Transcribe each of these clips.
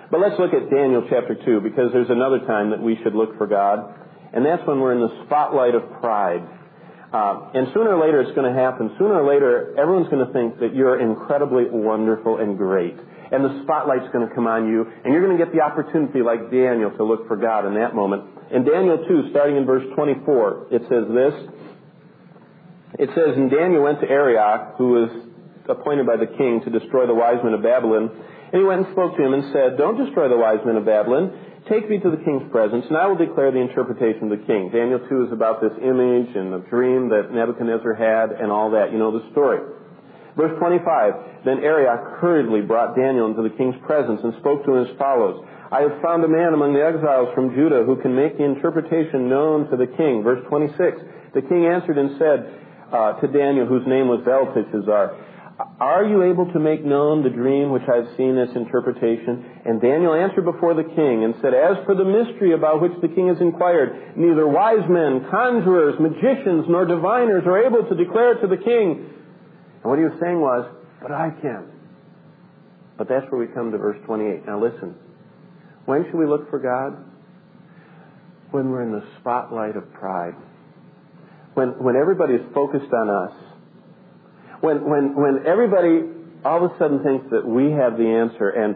But let's look at Daniel chapter 2, because there's another time that we should look for God, and that's when we're in the spotlight of pride. And sooner or later it's going to happen. Sooner or later, everyone's going to think that you're incredibly wonderful and great. And the spotlight's going to come on you, and you're going to get the opportunity, like Daniel, to look for God in that moment. In Daniel 2, starting in verse 24, it says this. It says, "And Daniel went to Arioch, who was appointed by the king to destroy the wise men of Babylon. And he went and spoke to him and said, 'Don't destroy the wise men of Babylon. Take me to the king's presence, and I will declare the interpretation of the king.'" Daniel 2 is about this image and the dream that Nebuchadnezzar had and all that. You know the story. Verse 25, "Then Arioch hurriedly brought Daniel into the king's presence and spoke to him as follows. 'I have found a man among the exiles from Judah who can make the interpretation known to the king.'" Verse 26, "The king answered and said to Daniel, whose name was Belteshazzar, 'Are you able to make known the dream which I have seen, its interpretation?' And Daniel answered before the king and said, 'As for the mystery about which the king has inquired, neither wise men, conjurers, magicians, nor diviners are able to declare it to the king.'" And what he was saying was, "But I can." But that's where we come to verse 28. Now listen. When should we look for God? When we're in the spotlight of pride. When everybody's focused on us. When everybody all of a sudden thinks that we have the answer and,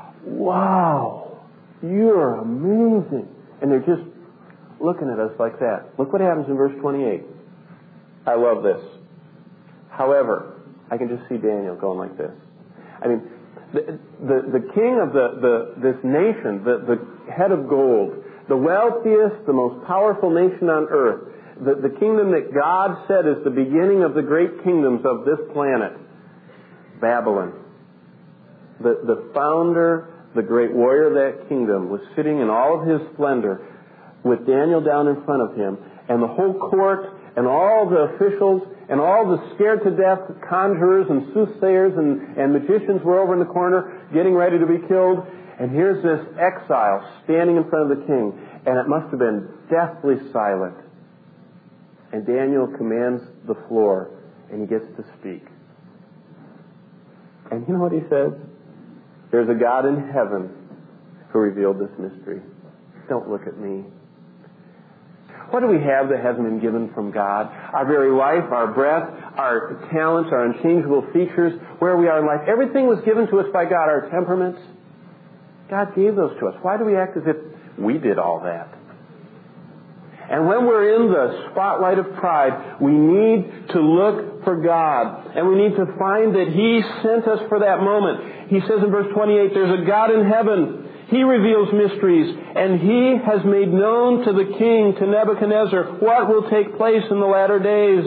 "Wow, you're amazing." And they're just looking at us like that. Look what happens in verse 28. I love this. "However," I can just see Daniel going like this. I mean, the king of this nation, the head of gold, the wealthiest, the most powerful nation on earth, the kingdom that God said is the beginning of the great kingdoms of this planet, Babylon. The founder, the great warrior of that kingdom, was sitting in all of his splendor with Daniel down in front of him, and the whole court and all the officials and all the scared-to-death conjurers and soothsayers and magicians were over in the corner getting ready to be killed. And here's this exile standing in front of the king, and it must have been deathly silent. And Daniel commands the floor, and he gets to speak. And you know what he says? "There's a God in heaven who revealed this mystery. Don't look at me." What do we have that hasn't been given from God? Our very life, our breath, our talents, our unchangeable features, where we are in life. Everything was given to us by God. Our temperaments. God gave those to us. Why do we act as if we did all that? And when we're in the spotlight of pride, we need to look for God. And we need to find that He sent us for that moment. He says in verse 28, "There's a God in heaven. He reveals mysteries, and He has made known to the king, to Nebuchadnezzar, what will take place in the latter days."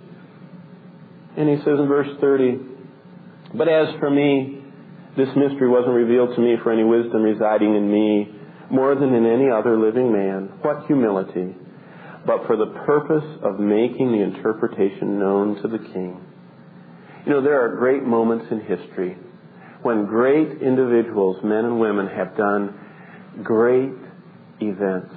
And he says in verse 30, "But as for me, this mystery wasn't revealed to me for any wisdom residing in me, more than in any other living man. What humility! But for the purpose of making the interpretation known to the king." You know, there are great moments in history when great individuals, men and women, have done great events.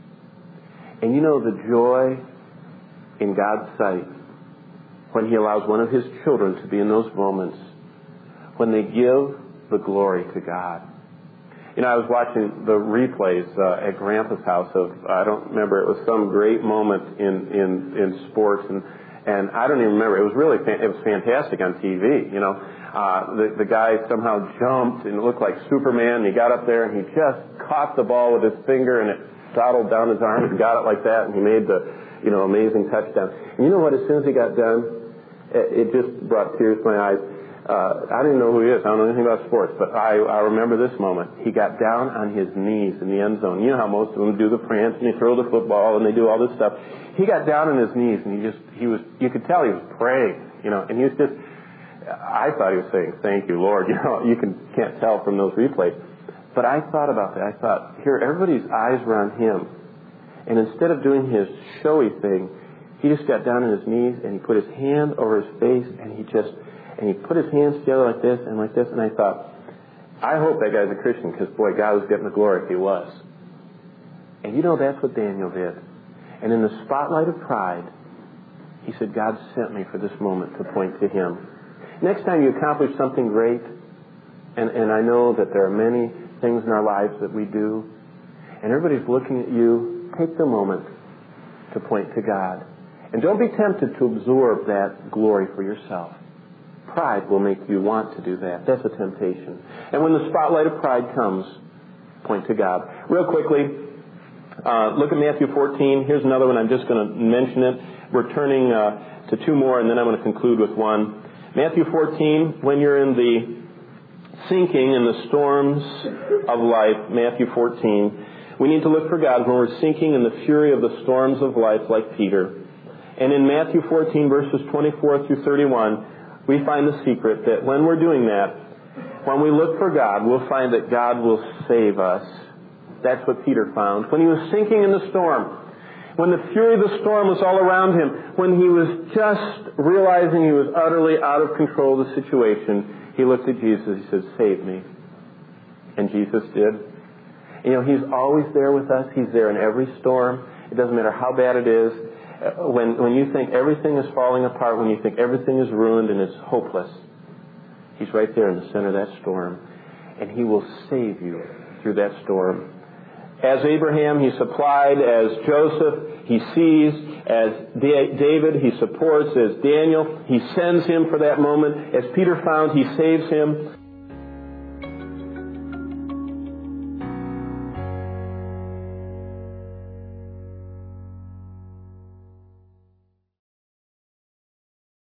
And you know the joy in God's sight when He allows one of His children to be in those moments, when they give the glory to God. You know, I was watching the replays at Grandpa's house of, I don't remember, it was some great moment in sports, and I don't even remember. It was fantastic on TV, you know. The guy somehow jumped, and it looked like Superman, and he got up there, and he just caught the ball with his finger, and it throttled down his arm, and he got it like that, and he made the, you know, amazing touchdown. And you know what, as soon as he got done, it just brought tears to my eyes. I don't even know who he is. I don't know anything about sports, but I remember this moment. He got down on his knees in the end zone. You know how most of them do the prance, and they throw the football, and they do all this stuff. He got down on his knees, and you could tell he was praying, you know, and he was just, I thought he was saying, "Thank you, Lord." You know, you can't tell from those replays. But I thought about that. I thought, here, everybody's eyes were on him. And instead of doing his showy thing, he just got down on his knees, and he put his hand over his face, and he put his hands together like this and like this. And I thought, I hope that guy's a Christian, because, boy, God was getting the glory if he was. And you know, that's what Daniel did. And in the spotlight of pride, he said, "God sent me for this moment to point to Him." Next time you accomplish something great, and I know that there are many things in our lives that we do, and everybody's looking at you, take the moment to point to God. And don't be tempted to absorb that glory for yourself. Pride will make you want to do that. That's a temptation. And when the spotlight of pride comes, point to God. Real quickly, look at Matthew 14. Here's another one. I'm just going to mention it. We're turning to two more, and then I'm going to conclude with one. Matthew 14, when you're in the sinking in the storms of life, Matthew 14, we need to look for God when we're sinking in the fury of the storms of life like Peter. And in Matthew 14, verses 24 through 31, we find the secret that when we're doing that, when we look for God, we'll find that God will save us. That's what Peter found. When he was sinking in the storm, when the fury of the storm was all around him, when he was just realizing he was utterly out of control of the situation, he looked at Jesus. He said, "Save me." And Jesus did. You know, he's always there with us. He's there in every storm. It doesn't matter how bad it is. When you think everything is falling apart, when you think everything is ruined and it's hopeless, he's right there in the center of that storm. And he will save you through that storm. As Abraham, he supplied. As Joseph, he sees. As David, he supports. As Daniel, he sends him for that moment. As Peter found, he saves him.